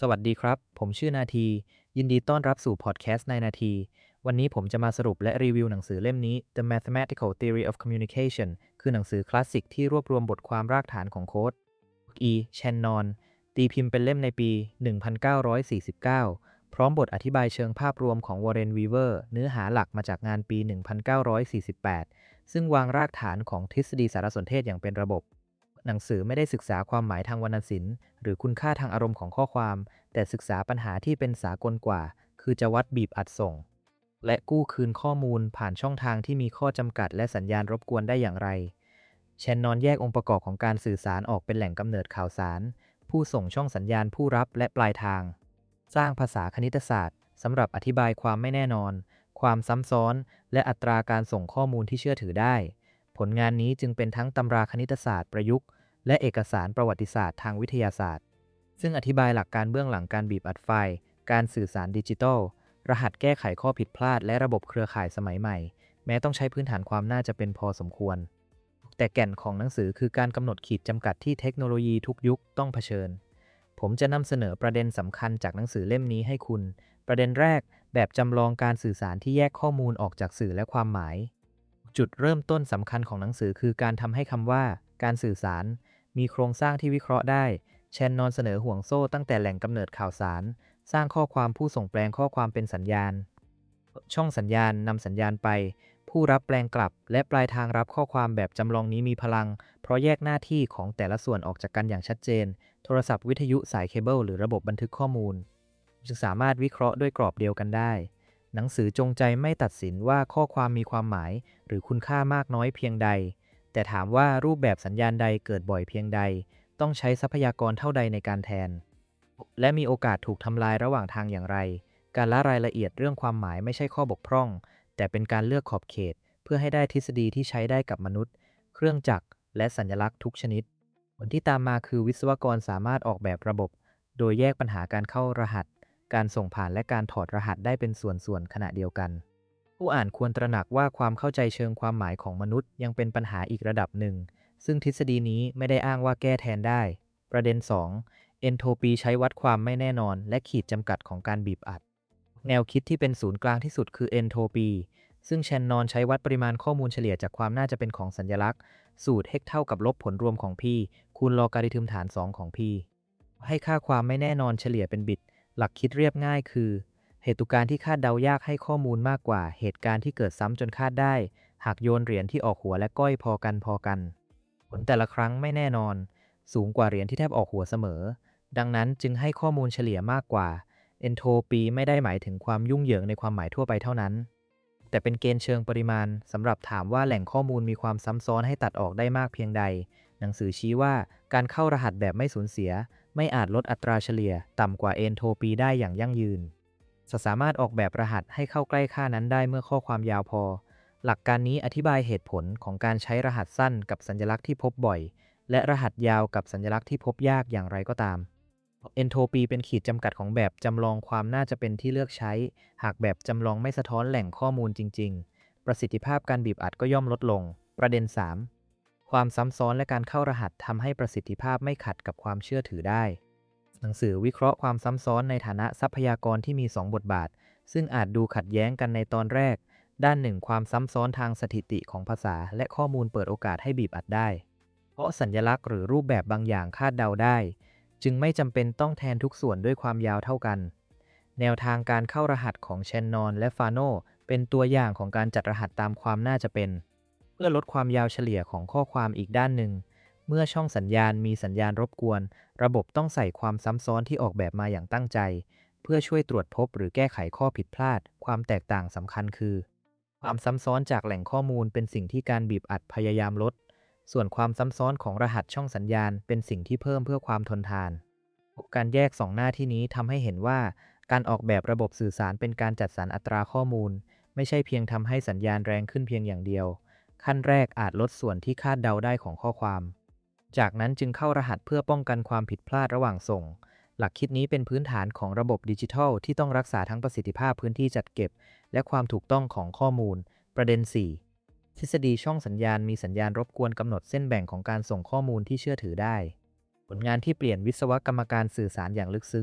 สวัสดีครับ ผมชื่อนาที ยินดีต้อนรับสู่พอดแคสต์ในนาที วันนี้ผมจะมาสรุปและรีวิวหนังสือเล่มนี้ The Mathematical Theory of Communication คือหนังสือคลาสสิกที่รวบรวมบทความรากฐานของโค้ด E. Shannon ตีพิมพ์เป็นเล่มในปี 1949 พร้อมบทอธิบายเชิงภาพรวมของ Warren Weaver เนื้อหาหลักมาจากงานปี 1948 ซึ่งวางรากฐานของทฤษฎีสารสนเทศอย่างเป็นระบบ หนังสือไม่ได้ศึกษาความหมายทางวรรณศิลป์หรือคุณค่าทางอารมณ์ของข้อความแต่ศึกษาปัญหาที่เป็นสากลกว่าคือจะวัดบีบอัดส่งและกู้คืนข้อมูลผ่านช่องทางที่มีข้อจำกัดและสัญญาณรบกวนได้อย่างไรแชนนอนแยกองค์ประกอบของการสื่อสารออกเป็นแหล่งกำเนิดข่าวสารผู้ส่งช่องสัญญาณผู้รับและปลายทางสร้างภาษาคณิตศาสตร์สำหรับอธิบายความไม่แน่นอนความซ้ำซ้อนและอัตราการส่งข้อมูลที่เชื่อถือได้ผลงานนี้จึงเป็นทั้งตำราคณิตศาสตร์ประยุกต์และเอกสารประวัติศาสตร์ทางวิทยาศาสตร์ซึ่งอธิบายหลักการเบื้องหลังการบีบอัดไฟล์การสื่อสารดิจิทัลรหัสแก้ไขข้อผิดพลาดและระบบเครือข่ายสมัยใหม่แม้ต้องใช้พื้นฐานความน่าจะเป็นพอสมควรแต่แก่นของหนังสือคือการกำหนดขีดจำกัดที่เทคโนโลยีทุกยุคต้องเผชิญผมจะนำเสนอประเด็นสำคัญจากหนังสือเล่มนี้ให้คุณประเด็นแรกแบบจำลองการสื่อสารที่แยกข้อมูลออกจากสื่อและความหมายจุดเริ่มต้นสำคัญของหนังสือคือการทำให้คำว่าการสื่อสารมีโครงสร้างที่วิเคราะห์ได้แชนนอนเสนอห่วงโซ่ตั้งแต่แหล่งกำเนิดข่าวสารสร้างข้อความผู้ส่งแปลงข้อความเป็นสัญญาณช่องสัญญาณนำสัญญาณไปผู้รับแปลงกลับและปลายทางรับข้อความแบบจำลองนี้มีพลังเพราะแยกหน้าที่ของแต่ละส่วนออกจากกันอย่างชัดเจนโทรศัพท์วิทยุสายเคเบิลหรือระบบบันทึกข้อมูลจึงสามารถวิเคราะห์ด้วยกรอบเดียวกันได้หนังสือจงใจไม่ตัดสินว่าข้อความมีความหมายหรือคุณค่ามากน้อยเพียงใดแต่ถามว่ารูปแบบสัญญาณใดเกิดบ่อยเพียงใดต้องใช้ทรัพยากรเท่าใดในการแทนและมีโอกาสถูกทำลายระหว่างทางอย่างไรการละรายละเอียดเรื่องความหมายไม่ใช่ข้อบกพร่องแต่เป็นการเลือกขอบเขตเพื่อให้ได้ทฤษฎีที่ใช้ได้กับมนุษย์เครื่องจักรและสัญลักษณ์ทุกชนิดผลที่ตามมาคือวิศวกรสามารถออกแบบระบบโดยแยกปัญหาการเข้ารหัสการส่งผ่านและการถอดรหัสได้เป็นส่วนๆขณะเดียวกันผู้อ่านควรตระหนักว่าความเข้าใจเชิงความหมายของมนุษย์ยังเป็นปัญหาอีกระดับหนึ่งซึ่งทฤษฎีนี้ไม่ได้อ้างว่าแก้แทนได้ประเด็น2เอนโทปีใช้วัดความไม่แน่นอนและขีดจำกัดของการบีบอัดแนวคิดที่เป็นศูนย์กลางที่สุดคือเอนโทปีซึ่งแชนนอนใช้วัดปริมาณข้อมูลเฉลี่ยจากความน่าจะเป็นของสัญลักษณ์สูตร h เท่ากับลบผลรวมของ p คูณลอการิทึมฐาน2ของ p ให้ค่าความไม่แน่นอนเฉลี่ยเป็นบิตหลักคิดเรียบง่ายคือเหตุการณ์ที่คาดเดายากให้ข้อมูลมากกว่าเหตุการณ์ที่เกิดซ้ำจนคาดได้หากโยนเหรียญที่ออกหัวและก้อยพอกันผลแต่ละครั้งไม่แน่นอนสูงกว่าเหรียญที่แทบออกหัวเสมอดังนั้นจึงให้ข้อมูลเฉลี่ยมากกว่าเอนโทปีไม่ได้หมายถึงความยุ่งเหยิงในความหมายทั่วไปเท่านั้นแต่เป็นเกณฑ์เชิงปริมาณสำหรับถามว่าแหล่งข้อมูลมีความซ้ำซ้อนให้ตัดออกได้มากเพียงใดหนังสือชี้ว่าการเข้ารหัสแบบไม่สูญเสียไม่อาจลดอัตราเฉลี่ยต่ำกว่าเอนโทปีได้อย่างยั่งยืนสามารถออกแบบรหัสให้เข้าใกล้ค่านั้นได้เมื่อข้อความยาวพอหลักการนี้อธิบายเหตุผลของการใช้รหัสสั้นกับสัญลักษณ์ที่พบบ่อยและรหัสยาวกับสัญลักษณ์ที่พบยากอย่างไรก็ตามเอนโทปีเป็นขีดจำกัดของแบบจำลองความน่าจะเป็นที่เลือกใช้หากแบบจำลองไม่สะท้อนแหล่งข้อมูลจริงๆประสิทธิภาพการบีบอัดก็ย่อมลดลงประเด็น3ความซ้ำซ้อนและการเข้ารหัสทำให้ประสิทธิภาพไม่ขัดกับความเชื่อถือได้หนังสือวิเคราะห์ความซ้ำซ้อนในฐานะทรัพยากรที่มี2บทบาทซึ่งอาจดูขัดแย้งกันในตอนแรกด้านหนึ่งความซ้ำซ้อนทางสถิติของภาษาและข้อมูลเปิดโอกาสให้บีบอัดได้เพราะสัญลักษณ์หรือรูปแบบบางอย่างคาดเดาได้จึงไม่จำเป็นต้องแทนทุกส่วนด้วยความยาวเท่ากันแนวทางการเข้ารหัสของแชนนอนและฟาโนเป็นตัวอย่างของการจัดรหัสตามความน่าจะเป็นเพื่อลดความยาวเฉลี่ยของข้อความอีกด้านหนึ่งเมื่อช่องสัญญาณมีสัญญาณรบกวนระบบต้องใส่ความซ้ำซ้อนที่ออกแบบมาอย่างตั้งใจเพื่อช่วยตรวจพบหรือแก้ไขข้อผิดพลาดความแตกต่างสำคัญคือความซ้ำซ้อนจากแหล่งข้อมูลเป็นสิ่งที่การบีบอัดพยายามลดส่วนความซ้ำซ้อนของรหัสช่องสัญญาณเป็นสิ่งที่เพิ่มเพื่อความทนทานการแยกสองหน้าที่นี้ทำให้เห็นว่าการออกแบบระบบสื่อสารเป็นการจัดสรรอัตราข้อมูลไม่ใช่เพียงทำให้สัญญาณแรงขึ้นเพียงอย่างเดียวขั้นแรกอาจลดส่วนที่คาดเดาได้ของข้อความจากนั้นจึงเข้ารหัสเพื่อป้องกันความผิดพลาดระหว่างส่งหลักคิดนี้เป็นพื้นฐานของระบบดิจิทัลที่ต้องรักษาทั้งประสิทธิภาพพื้นที่จัดเก็บและความถูกต้องของข้อมูลประเด็น4ทฤษฎีช่องสัญญาณมีสัญญาณรบกวนกำหนดเส้นแบ่งของการส่งข้อมูลที่เชื่อถือได้ผลงานที่เปลี่ยนวิศวกรรมการสื่อสารอย่างลึกซึ้ง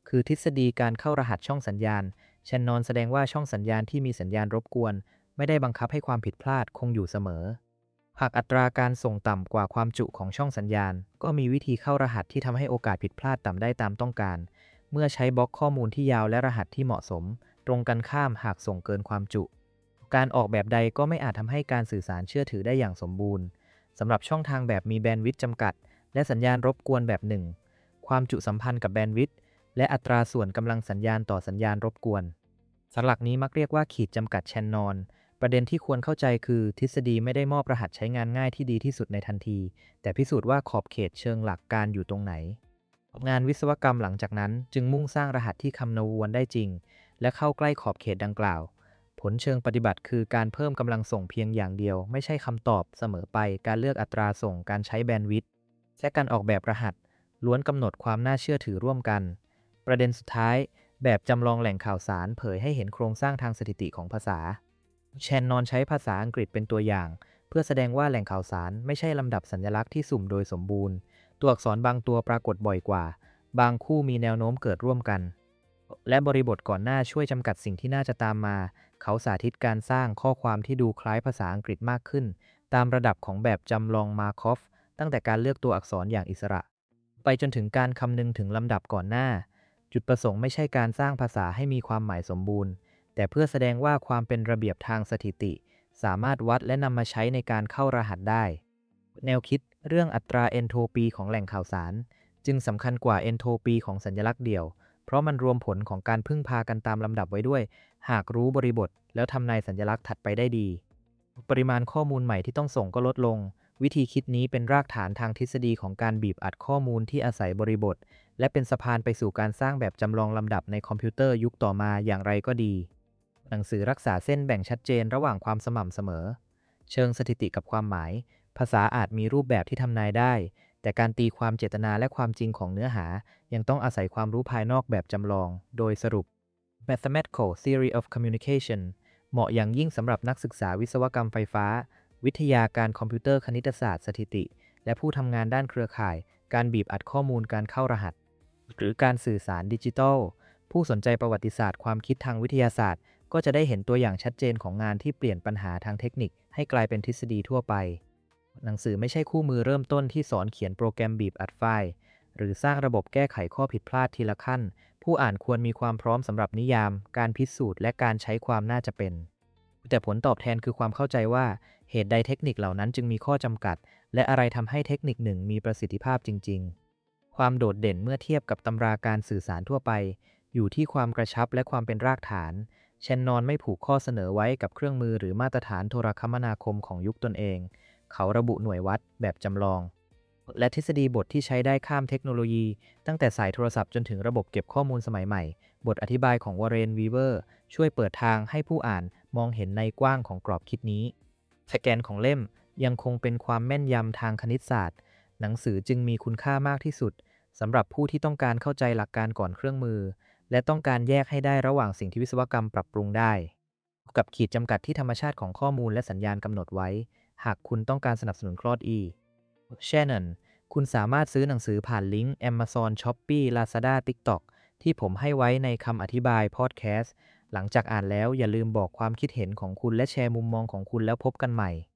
คือทฤษฎีการเข้ารหัสช่องสัญญาณแชนนอนแสดงว่าช่องสัญญาณที่มีสัญญาณรบกวนไม่ได้บังคับให้ความผิดพลาดคงอยู่เสมอหากอัตราการส่งต่ำกว่าความจุของช่องสัญญาณก็มีวิธีเข้ารหัสที่ทำให้โอกาสผิดพลาดต่ำได้ตามต้องการเมื่อใช้บล็อกข้อมูลที่ยาวและรหัสที่เหมาะสมตรงกันข้ามหากส่งเกินความจุการออกแบบใดก็ไม่อาจทำให้การสื่อสารเชื่อถือได้อย่างสมบูรณ์สำหรับช่องทางแบบมีแบนด์วิดต์จำกัดและสัญญาณรบกวนแบบหนึ่งความจุสัมพันธ์กับแบนด์วิดต์และอัตราส่วนกำลังสัญญาณต่อสัญญาณรบกวนสลักนี้มักเรียกว่าขีดจำกัดแชนนอนประเด็นที่ควรเข้าใจคือทฤษฎีไม่ได้มอบรหัสใช้งานง่ายที่ดีที่สุดในทันทีแต่พิสูจน์ว่าขอบเขตเชิงหลักการอยู่ตรงไหนงานวิศวกรรมหลังจากนั้นจึงมุ่งสร้างรหัสที่คำนวณได้จริงและเข้าใกล้ขอบเขตดังกล่าวผลเชิงปฏิบัติคือการเพิ่มกำลังส่งเพียงอย่างเดียวไม่ใช่คำตอบเสมอไปการเลือกอัตราส่งการใช้แบนด์วิดต์และการออกแบบรหัสล้วนกำหนดความน่าเชื่อถือร่วมกันประเด็นสุดท้ายแบบจำลองแหล่งข่าวสารเผยให้เห็นโครงสร้างทางสถิติของภาษาแชนนอนใช้ภาษาอังกฤษเป็นตัวอย่างเพื่อแสดงว่าแหล่งข่าวสารไม่ใช่ลำดับสัญลักษณ์ที่สุ่มโดยสมบูรณ์ตัวอักษรบางตัวปรากฏบ่อยกว่าบางคู่มีแนวโน้มเกิดร่วมกันและบริบทก่อนหน้าช่วยจำกัดสิ่งที่น่าจะตามมาเขาสาธิตการสร้างข้อความที่ดูคล้ายภาษาอังกฤษมากขึ้นตามระดับของแบบจำลองมาร์คอฟตั้งแต่การเลือกตัวอักษรอย่างอิสระไปจนถึงการคำนึงถึงลำดับก่อนหน้าจุดประสงค์ไม่ใช่การสร้างภาษาให้มีความหมายสมบูรณ์แต่เพื่อแสดงว่าความเป็นระเบียบทางสถิติสามารถวัดและนำมาใช้ในการเข้ารหัสได้แนวคิดเรื่องอัตราเอนโทรปีของแหล่งข่าวสารจึงสำคัญกว่าเอนโทรปีของสัญลักษณ์เดี่ยวเพราะมันรวมผลของการพึ่งพากันตามลำดับไว้ด้วยหากรู้บริบทแล้วทำนายสัญลักษณ์ถัดไปได้ดีปริมาณข้อมูลใหม่ที่ต้องส่งก็ลดลงวิธีคิดนี้เป็นรากฐานทางทฤษฎีของการบีบอัดข้อมูลที่อาศัยบริบทและเป็นสะพานไปสู่การสร้างแบบจำลองลำดับในคอมพิวเตอร์ยุคต่อมาอย่างไรก็ดีหนังสือรักษาเส้นแบ่งชัดเจนระหว่างความสม่ำเสมอเชิงสถิติกับความหมายภาษาอาจมีรูปแบบที่ทำนายได้แต่การตีความเจตนาและความจริงของเนื้อหายังต้องอาศัยความรู้ภายนอกแบบจำลองโดยสรุป Mathematical Theory of Communication เหมาะอย่างยิ่งสำหรับนักศึกษาวิศวกรรมไฟฟ้าวิทยาการคอมพิวเตอร์คณิตศาสตร์สถิติและผู้ทำงานด้านเครือข่ายการบีบอัดข้อมูลการเข้ารหัสหรือการสื่อสารดิจิทัลผู้สนใจประวัติศาสตร์ความคิดทางวิทยาศาสตร์ก็จะได้เห็นตัวอย่างชัดเจนของงานที่เปลี่ยนปัญหาทางเทคนิคให้กลายเป็นทฤษฎีทั่วไปหนังสือไม่ใช่คู่มือเริ่มต้นที่สอนเขียนโปรแกรมบีบอัดไฟล์หรือสร้างระบบแก้ไขข้อผิดพลาดทีละขั้นผู้อ่านควรมีความพร้อมสำหรับนิยามการพิสูจน์และการใช้ความน่าจะเป็นแต่ผลตอบแทนคือความเข้าใจว่าเหตุใดเทคนิคเหล่านั้นจึงมีข้อจำกัดและอะไรทำให้เทคนิคหนึ่งมีประสิทธิภาพจริงๆความโดดเด่นเมื่อเทียบกับตำราการสื่อสารทั่วไปอยู่ที่ความกระชับและความเป็นรากฐานแชนนอนไม่ผูกข้อเสนอไว้กับเครื่องมือหรือมาตรฐานโทรคมนาคมของยุคตนเองเขาระบุหน่วยวัดแบบจำลองและทฤษฎีบทที่ใช้ได้ข้ามเทคโนโลยีตั้งแต่สายโทรศัพท์จนถึงระบบเก็บข้อมูลสมัยใหม่บทอธิบายของวอร์เรน วีเวอร์ช่วยเปิดทางให้ผู้อ่านมองเห็นในกว้างของกรอบคิดนี้สแกนของเล่มยังคงเป็นความแม่นยำทางคณิตศาสตร์หนังสือจึงมีคุณค่ามากที่สุดสำหรับผู้ที่ต้องการเข้าใจหลักการก่อนเครื่องมือและต้องการแยกให้ได้ระหว่างสิ่งที่วิศวกรรมปรับปรุงได้กับขีดจำกัดที่ธรรมชาติของข้อมูลและสัญญาณกำหนดไว้หากคุณต้องการสนับสนุนคลอด E แชนนอนคุณสามารถซื้อหนังสือผ่านลิงก์ Amazon Shopee Lazada TikTok ที่ผมให้ไว้ในคำอธิบายพอดแคสต์หลังจากอ่านแล้วอย่าลืมบอกความคิดเห็นของคุณและแชร์มุมมองของคุณแล้วพบกันใหม่